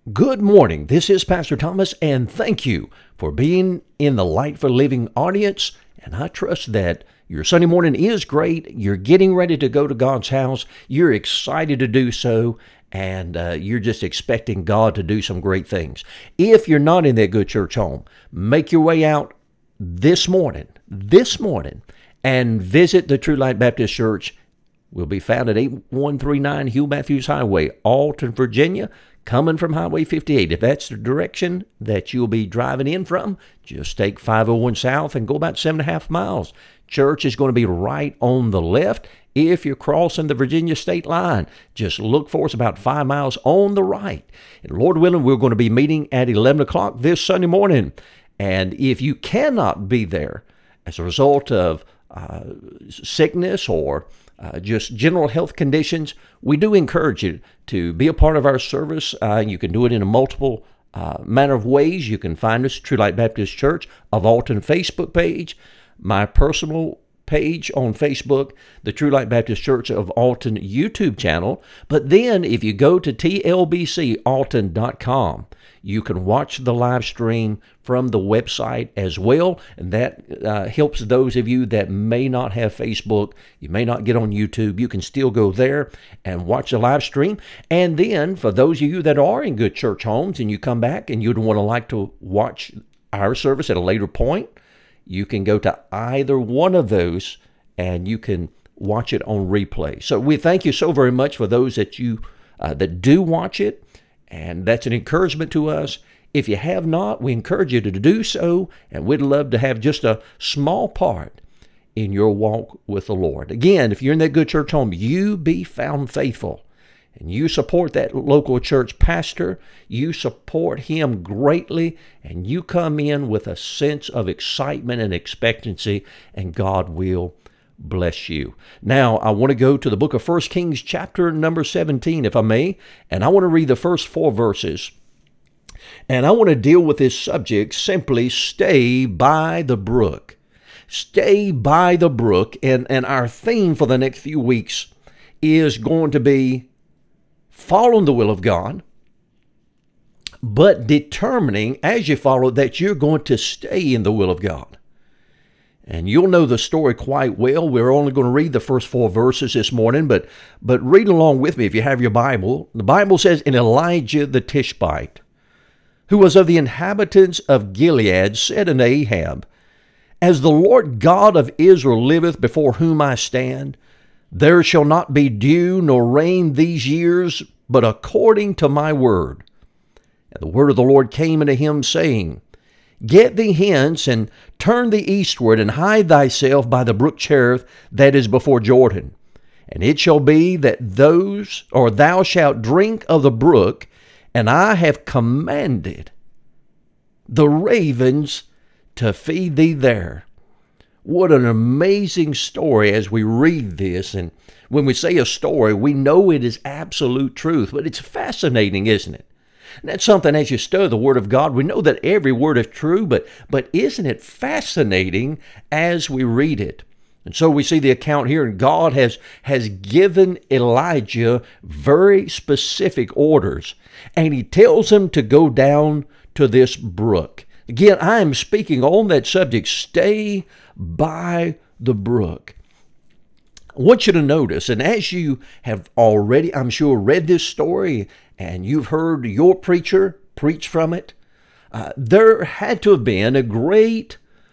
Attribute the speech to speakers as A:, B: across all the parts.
A: Good morning. This is Pastor Thomas, and thank you for being in the Light for Living audience. And I trust that your Sunday morning is great. You're getting ready to go to God's house. You're excited to do so, and you're just expecting God to do some great things. If you're not in that good church home, make your way out this morning, and visit the True Light Baptist Church. We'll be found at 8139 Hugh Matthews Highway, Alton, Virginia, coming from Highway 58. If that's the direction that you'll be driving in from, just take 501 South and go about 7.5 miles. Church is going to be right on the left. If you're crossing the Virginia state line, just look for us about 5 miles on the right. And Lord willing, we're going to be meeting at 11 o'clock this Sunday morning. And if you cannot be there as a result of sickness or just general health conditions, we do encourage you to be a part of our service. You can do it in a multiple manner of ways. You can find us, True Light Baptist Church of Alton Facebook page, my personal page on Facebook, the True Light Baptist Church of Alton YouTube channel. But then if you go to tlbcalton.com, you can watch the live stream from the website as well, and that helps those of you that may not have Facebook, you may not get on YouTube, you can still go there and watch the live stream. And then for those of you that are in good church homes and you come back and you'd like to watch our service at a later point, you can go to either one of those and you can watch it on replay. So we thank you so very much for those that you that do watch it. And that's an encouragement to us. If you have not, we encourage you to do so, and we'd love to have just a small part in your walk with the Lord. Again, if you're in that good church home, you be found faithful, and you support that local church pastor, you support him greatly, and you come in with a sense of excitement and expectancy, and God will bless you. Now, I want to go to the book of 1 Kings chapter number 17, if I may, and I want to read the first 4 verses. And I want to deal with this subject, simply stay by the brook. Stay by the brook. And our theme for the next few weeks is going to be following the will of God, but determining as you follow that you're going to stay in the will of God. And you'll know the story quite well. We're only going to read the first 4 verses this morning, but read along with me if you have your Bible. The Bible says, "And Elijah the Tishbite, who was of the inhabitants of Gilead, said unto Ahab, As the Lord God of Israel liveth, before whom I stand, there shall not be dew nor rain these years, but according to my word. And the word of the Lord came unto him, saying, Get thee hence, and turn thee eastward, and hide thyself by the brook Cherith that is before Jordan. And it shall be that thou shalt drink of the brook, and I have commanded the ravens to feed thee there." What an amazing story as we read this. And when we say a story, we know it is absolute truth, but it's fascinating, isn't it? And that's something as you study the Word of God, we know that every word is true, but isn't it fascinating as we read it? And so we see the account here, and God has given Elijah very specific orders, and he tells him to go down to this brook. Again, I am speaking on that subject, stay by the brook. I want you to notice, and as you have already, I'm sure, read this story, and you've heard your preacher preach from it, there had to have been a great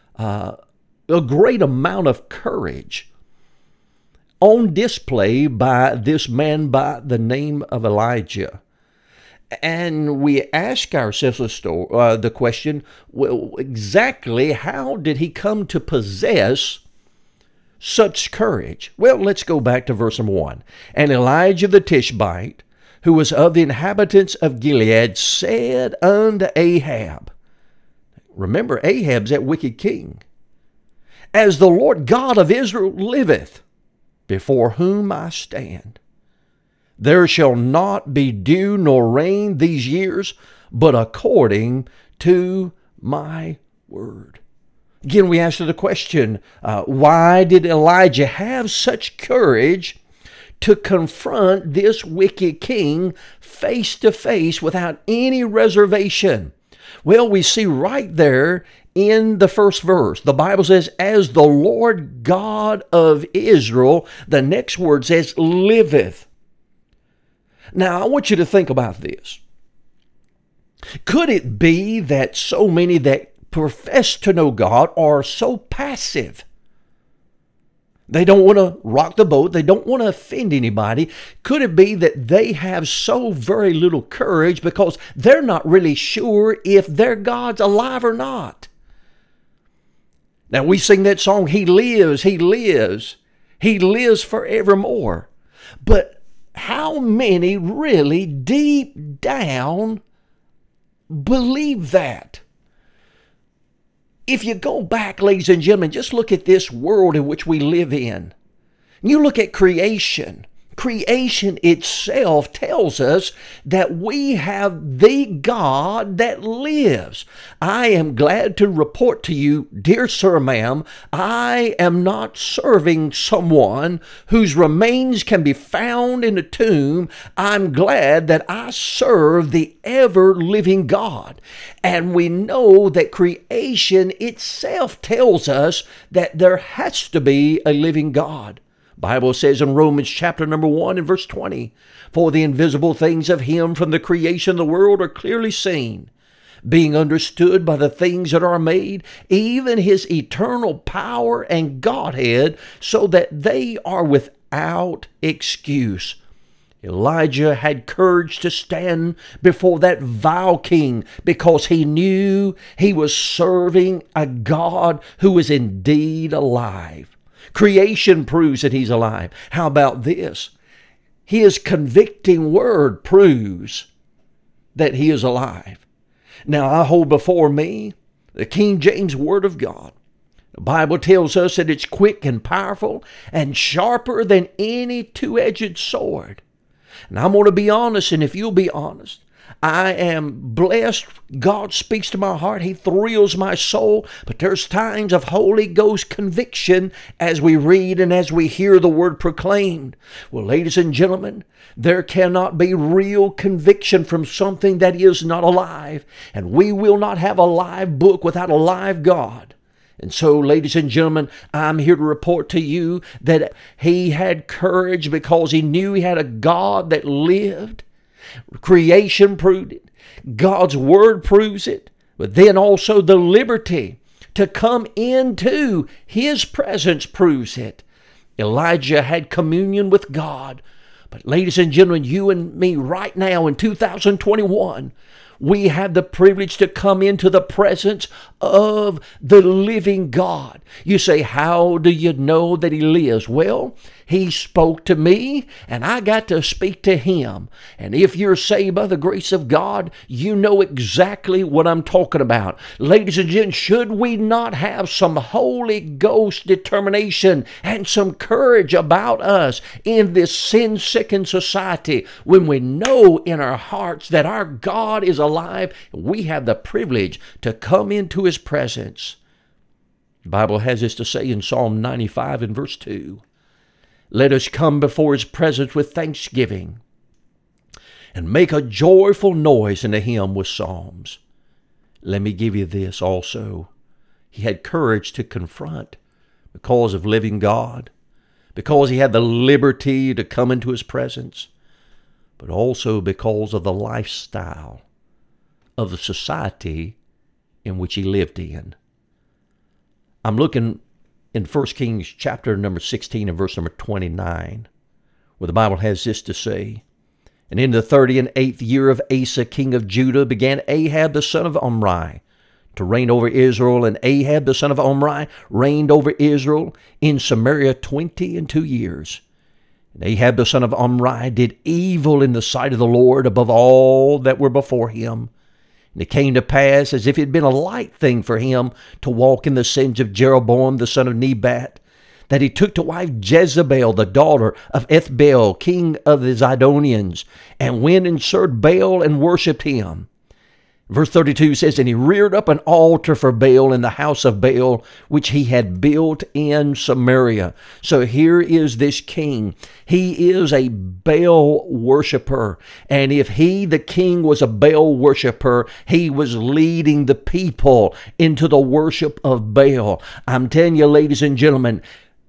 A: amount of courage on display by this man by the name of Elijah. And we ask ourselves the question, well, exactly how did he come to possess such courage? Well, let's go back to verse 1. "And Elijah the Tishbite, who was of the inhabitants of Gilead, said unto Ahab," remember, Ahab's that wicked king, "As the Lord God of Israel liveth, before whom I stand, there shall not be dew nor rain these years, but according to my word." Again, we answer the question, why did Elijah have such courage to confront this wicked king face to face without any reservation? Well, we see right there in the first verse, the Bible says, as the Lord God of Israel, the next word says, liveth. Now, I want you to think about this. Could it be that so many that profess to know God are so passive? They don't want to rock the boat. They don't want to offend anybody. Could it be that they have so very little courage because they're not really sure if their God's alive or not? Now, we sing that song, He lives, He lives, He lives forevermore. But how many really deep down believe that? If you go back, ladies and gentlemen, just look at this world in which we live in. You look at creation. Creation itself tells us that we have the God that lives. I am glad to report to you, dear sir, ma'am, I am not serving someone whose remains can be found in a tomb. I'm glad that I serve the ever-living God. And we know that creation itself tells us that there has to be a living God. Bible says in Romans chapter number 1 and verse 20, for the invisible things of Him from the creation of the world are clearly seen, being understood by the things that are made, even His eternal power and Godhead, so that they are without excuse. Elijah had courage to stand before that vile king because he knew he was serving a God who was indeed alive. Creation proves that He's alive. How about this? His convicting word proves that He is alive. Now, I hold before me the King James Word of God. The Bible tells us that it's quick and powerful and sharper than any two-edged sword. And I'm going to be honest, and if you'll be honest, I am blessed. God speaks to my heart. He thrills my soul. But there's times of Holy Ghost conviction as we read and as we hear the word proclaimed. Well, ladies and gentlemen, there cannot be real conviction from something that is not alive. And we will not have a live book without a live God. And so, ladies and gentlemen, I'm here to report to you that he had courage because he knew he had a God that lived. Creation proved it. God's Word proves it. But then also the liberty to come into His presence proves it. Elijah had communion with God. But ladies and gentlemen, you and me right now in 2021, we have the privilege to come into the presence of the living God. You say, how do you know that He lives? Well, He spoke to me, and I got to speak to Him. And if you're saved by the grace of God, you know exactly what I'm talking about. Ladies and gentlemen, should we not have some Holy Ghost determination and some courage about us in this sin-sickened society when we know in our hearts that our God is alive and we have the privilege to come into His presence? The Bible has this to say in Psalm 95 and verse 2. Let us come before His presence with thanksgiving and make a joyful noise unto Him with psalms. Let me give you this also. He had courage to confront because of living God, because he had the liberty to come into His presence, but also because of the lifestyle of the society in which he lived in. I'm looking in 1 Kings chapter number 16 and verse number 29, where the Bible has this to say, and in the 38th year of Asa, king of Judah, began Ahab the son of Omri to reign over Israel, and Ahab the son of Omri reigned over Israel in Samaria 22 years. And Ahab the son of Omri did evil in the sight of the Lord above all that were before him. And it came to pass, as if it had been a light thing for him to walk in the sins of Jeroboam the son of Nebat, that he took to wife Jezebel, the daughter of Ethbaal, king of the Zidonians, and went and served Baal and worshipped him. Verse 32 says, and he reared up an altar for Baal in the house of Baal, which he had built in Samaria. So here is this king. He is a Baal worshiper. And if he, the king, was a Baal worshiper, he was leading the people into the worship of Baal. I'm telling you, ladies and gentlemen,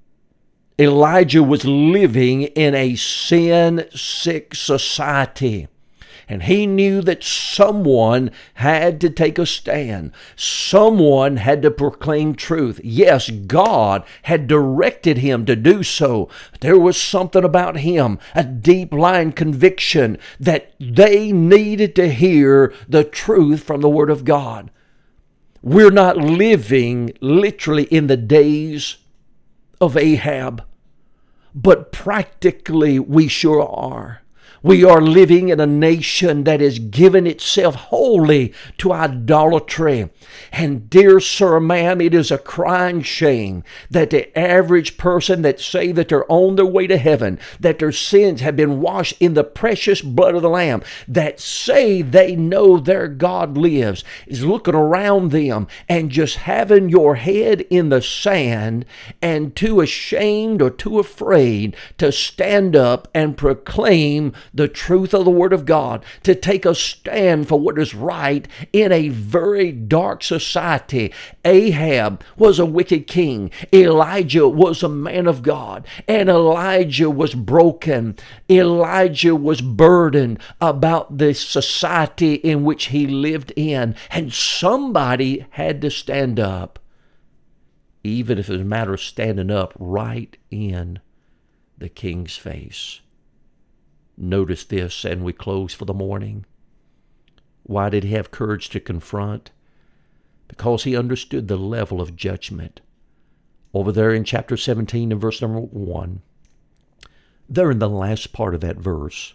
A: Elijah was living in a sin-sick society. And he knew that someone had to take a stand. Someone had to proclaim truth. Yes, God had directed him to do so. There was something about him, a deep-lying conviction that they needed to hear the truth from the Word of God. We're not living literally in the days of Ahab, but practically we sure are. We are living in a nation that has given itself wholly to idolatry. And dear sir, ma'am, it is a crying shame that the average person that say that they're on their way to heaven, that their sins have been washed in the precious blood of the Lamb, that say they know their God lives, is looking around them and just having your head in the sand and too ashamed or too afraid to stand up and proclaim the truth of the Word of God, to take a stand for what is right in a very dark society. Ahab was a wicked king. Elijah was a man of God. And Elijah was broken. Elijah was burdened about the society in which he lived in. And somebody had to stand up, even if it was a matter of standing up right in the king's face. Notice this, and we close for the morning. Why did he have courage to confront? Because he understood the level of judgment. Over there in chapter 17 and verse number 1, there in the last part of that verse,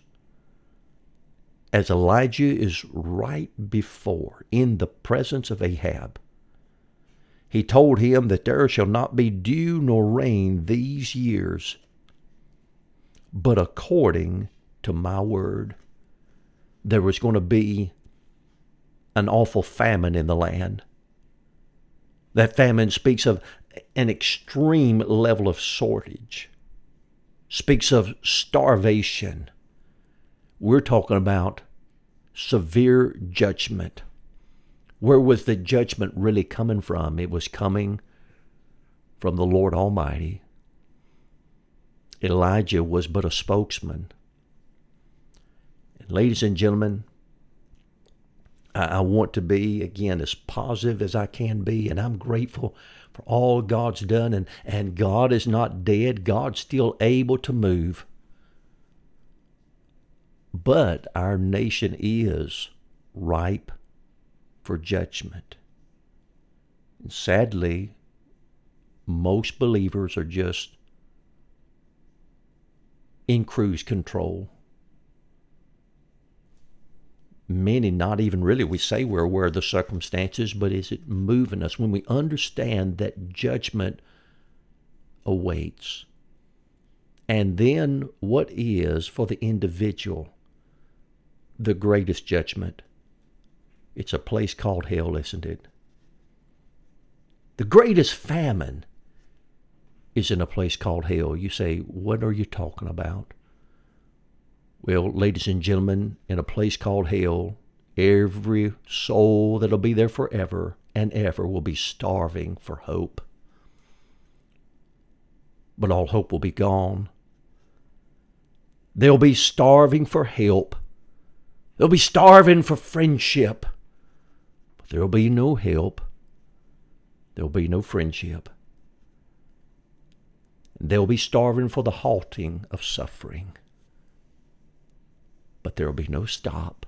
A: as Elijah is right before, in the presence of Ahab, he told him that there shall not be dew nor rain these years, but according to my word. There was going to be an awful famine in the land. That famine speaks of an extreme level of shortage, speaks of starvation. We're talking about severe judgment. Where was the judgment really coming from? It was coming from the Lord Almighty. Elijah was but a spokesman. And ladies and gentlemen, I want to be, again, as positive as I can be, and I'm grateful for all God's done, and God is not dead. God's still able to move. But our nation is ripe for judgment. And sadly, most believers are just in cruise control. Many not even really, we say we're aware of the circumstances, but is it moving us when we understand that judgment awaits? And then what is for the individual the greatest judgment? It's a place called hell, isn't it? The greatest famine is in a place called hell. You say, what are you talking about? Well, ladies and gentlemen, in a place called hell, every soul that'll be there forever and ever will be starving for hope. But all hope will be gone. They'll be starving for help. They'll be starving for friendship. But there'll be no help. There'll be no friendship. They'll be starving for the halting of suffering. But there will be no stop.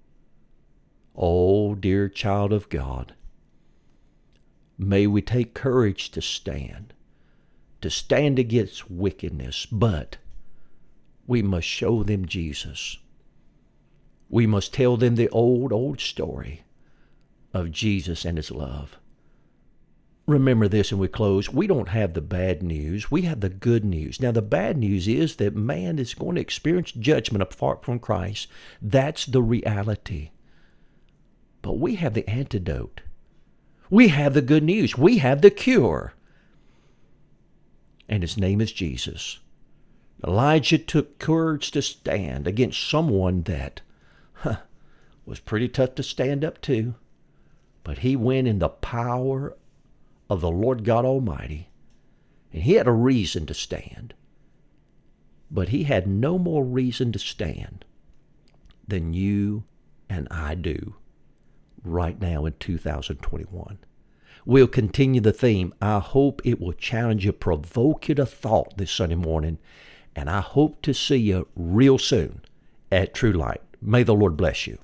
A: Oh, dear child of God, may we take courage to stand against wickedness, but we must show them Jesus. We must tell them the old story of Jesus and his love. Remember this, and we close. We don't have the bad news. We have the good news. Now, the bad news is that man is going to experience judgment apart from Christ. That's the reality. But we have the antidote. We have the good news. We have the cure. And his name is Jesus. Elijah took courage to stand against someone that was pretty tough to stand up to. But he went in the power of the Lord God Almighty. And he had a reason to stand. But he had no more reason to stand than you and I do right now in 2021. We'll continue the theme. I hope it will challenge you, provoke you to thought this Sunday morning. And I hope to see you real soon at True Light. May the Lord bless you.